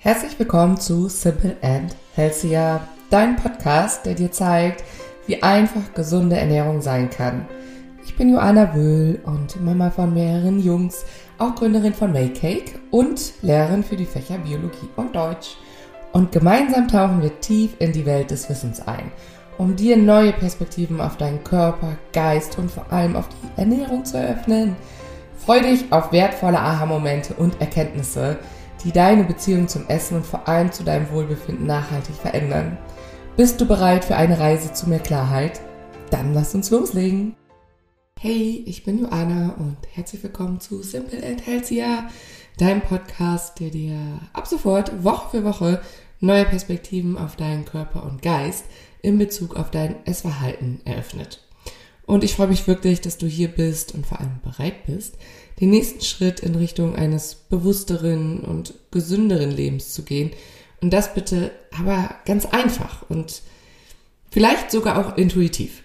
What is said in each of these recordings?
Herzlich willkommen zu Simple and Healthier, dein Podcast, der dir zeigt, wie einfach gesunde Ernährung sein kann. Ich bin Joanna Wöhl und Mama von mehreren Jungs, auch Gründerin von Makecake und Lehrerin für die Fächer Biologie und Deutsch. Und gemeinsam tauchen wir tief in die Welt des Wissens ein, um dir neue Perspektiven auf deinen Körper, Geist und vor allem auf die Ernährung zu eröffnen. Freu dich auf wertvolle Aha-Momente und Erkenntnisse, die deine Beziehung zum Essen und vor allem zu deinem Wohlbefinden nachhaltig verändern. Bist du bereit für eine Reise zu mehr Klarheit? Dann lass uns loslegen. Hey, ich bin Joanna und herzlich willkommen zu Simple and Healthier, deinem Podcast, der dir ab sofort Woche für Woche neue Perspektiven auf deinen Körper und Geist in Bezug auf dein Essverhalten eröffnet. Und ich freue mich wirklich, dass du hier bist und vor allem bereit bist, den nächsten Schritt in Richtung eines bewussteren und gesünderen Lebens zu gehen. Und das bitte aber ganz einfach und vielleicht sogar auch intuitiv.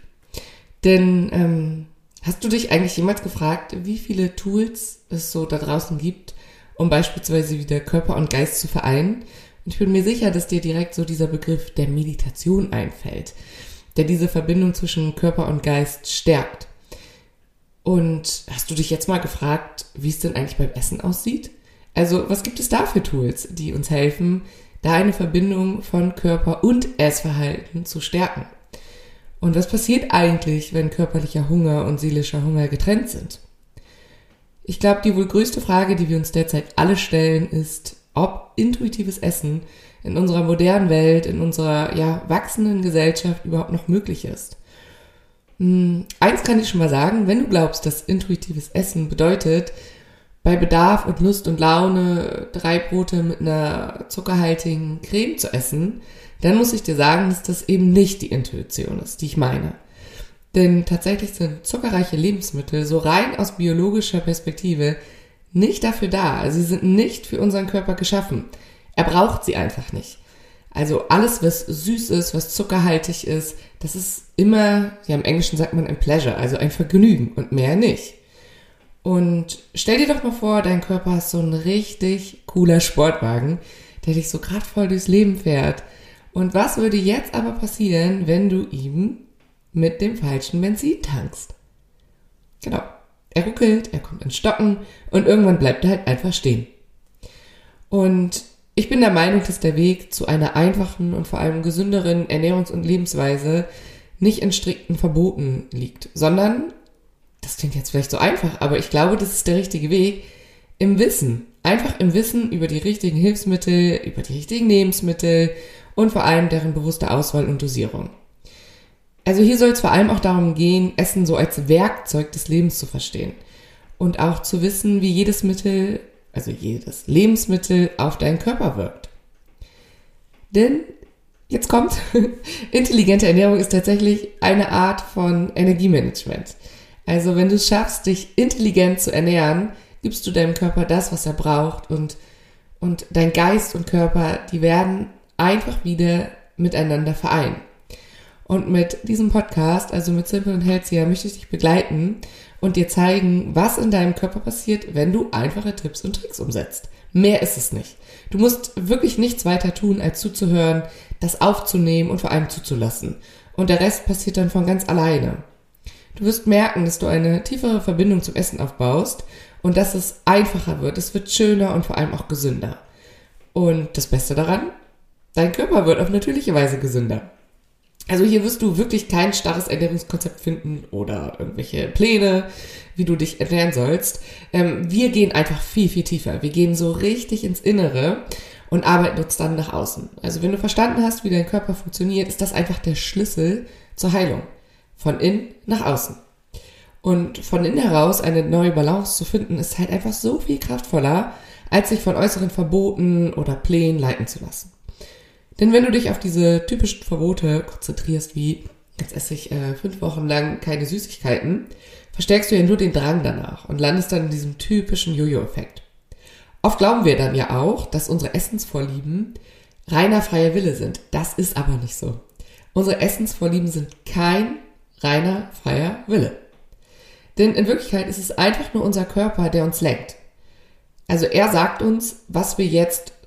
Denn hast du dich eigentlich jemals gefragt, wie viele Tools es so da draußen gibt, um beispielsweise wieder Körper und Geist zu vereinen? Und ich bin mir sicher, dass dir direkt so dieser Begriff der Meditation einfällt, der diese Verbindung zwischen Körper und Geist stärkt. Und hast du dich jetzt mal gefragt, wie es denn eigentlich beim Essen aussieht? Also, was gibt es da für Tools, die uns helfen, da eine Verbindung von Körper und Essverhalten zu stärken? Und was passiert eigentlich, wenn körperlicher Hunger und seelischer Hunger getrennt sind? Ich glaube, die wohl größte Frage, die wir uns derzeit alle stellen, ist, ob intuitives Essen in unserer modernen Welt, in unserer wachsenden Gesellschaft überhaupt noch möglich ist. Eins kann ich schon mal sagen, wenn du glaubst, dass intuitives Essen bedeutet, bei Bedarf und Lust und Laune 3 Brote mit einer zuckerhaltigen Creme zu essen, dann muss ich dir sagen, dass das eben nicht die Intuition ist, die ich meine. Denn tatsächlich sind zuckerreiche Lebensmittel so rein aus biologischer Perspektive nicht dafür da. Also sie sind nicht für unseren Körper geschaffen. Er braucht sie einfach nicht. Also alles, was süß ist, was zuckerhaltig ist, das ist immer, im Englischen sagt man ein Pleasure, also ein Vergnügen und mehr nicht. Und stell dir doch mal vor, dein Körper ist so ein richtig cooler Sportwagen, der dich so kraftvoll durchs Leben fährt. Und was würde jetzt aber passieren, wenn du ihm mit dem falschen Benzin tankst? Genau, er ruckelt, er kommt ins Stocken und irgendwann bleibt er halt einfach stehen. Und ich bin der Meinung, dass der Weg zu einer einfachen und vor allem gesünderen Ernährungs- und Lebensweise nicht in strikten Verboten liegt, sondern, das klingt jetzt vielleicht so einfach, aber ich glaube, das ist der richtige Weg, im Wissen. Einfach im Wissen über die richtigen Hilfsmittel, über die richtigen Lebensmittel und vor allem deren bewusste Auswahl und Dosierung. Also hier soll es vor allem auch darum gehen, Essen so als Werkzeug des Lebens zu verstehen und auch zu wissen, wie jedes Lebensmittel auf deinen Körper wirkt. Denn, jetzt kommt, intelligente Ernährung ist tatsächlich eine Art von Energiemanagement. Also wenn du es schaffst, dich intelligent zu ernähren, gibst du deinem Körper das, was er braucht und dein Geist und Körper, die werden einfach wieder miteinander vereinen. Und mit diesem Podcast, also mit Simple and Healthier, möchte ich dich begleiten und dir zeigen, was in deinem Körper passiert, wenn du einfache Tipps und Tricks umsetzt. Mehr ist es nicht. Du musst wirklich nichts weiter tun, als zuzuhören, das aufzunehmen und vor allem zuzulassen. Und der Rest passiert dann von ganz alleine. Du wirst merken, dass du eine tiefere Verbindung zum Essen aufbaust und dass es einfacher wird. Es wird schöner und vor allem auch gesünder. Und das Beste daran, dein Körper wird auf natürliche Weise gesünder. Also hier wirst du wirklich kein starres Ernährungskonzept finden oder irgendwelche Pläne, wie du dich ernähren sollst. Wir gehen einfach viel, viel tiefer. Wir gehen so richtig ins Innere und arbeiten uns dann nach außen. Also wenn du verstanden hast, wie dein Körper funktioniert, ist das einfach der Schlüssel zur Heilung. Von innen nach außen. Und von innen heraus eine neue Balance zu finden, ist halt einfach so viel kraftvoller, als sich von äußeren Verboten oder Plänen leiten zu lassen. Denn wenn du dich auf diese typischen Verbote konzentrierst, wie jetzt esse ich 5 Wochen lang keine Süßigkeiten, verstärkst du ja nur den Drang danach und landest dann in diesem typischen Jojo-Effekt. Oft glauben wir dann ja auch, dass unsere Essensvorlieben reiner freier Wille sind. Das ist aber nicht so. Unsere Essensvorlieben sind kein reiner freier Wille. Denn in Wirklichkeit ist es einfach nur unser Körper, der uns lenkt. Also er sagt uns, was wir jetzt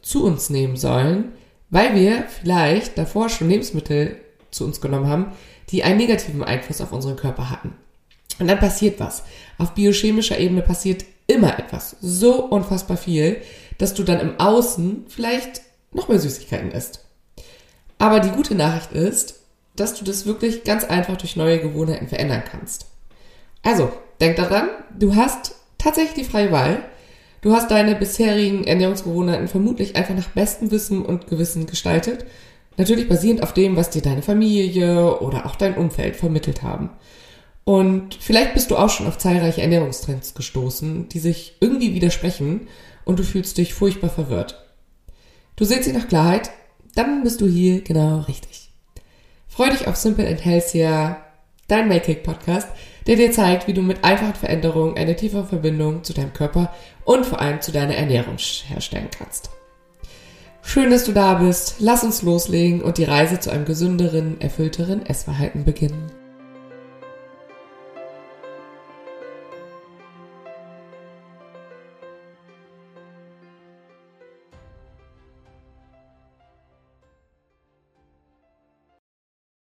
zu uns nehmen sollen, weil wir vielleicht davor schon Lebensmittel zu uns genommen haben, die einen negativen Einfluss auf unseren Körper hatten. Und dann passiert was. Auf biochemischer Ebene passiert immer etwas. So unfassbar viel, dass du dann im Außen vielleicht noch mehr Süßigkeiten isst. Aber die gute Nachricht ist, dass du das wirklich ganz einfach durch neue Gewohnheiten verändern kannst. Also, denk daran, du hast tatsächlich die freie Wahl. Du hast deine bisherigen Ernährungsgewohnheiten vermutlich einfach nach bestem Wissen und Gewissen gestaltet. Natürlich basierend auf dem, was dir deine Familie oder auch dein Umfeld vermittelt haben. Und vielleicht bist du auch schon auf zahlreiche Ernährungstrends gestoßen, die sich irgendwie widersprechen und du fühlst dich furchtbar verwirrt. Du sehnst dich nach Klarheit? Dann bist du hier genau richtig. Freu dich auf Simple and Healthier, dein Make-Cake-Podcast, der dir zeigt, wie du mit einfachen Veränderungen eine tiefere Verbindung zu deinem Körper und vor allem zu deiner Ernährung herstellen kannst. Schön, dass du da bist. Lass uns loslegen und die Reise zu einem gesünderen, erfüllteren Essverhalten beginnen.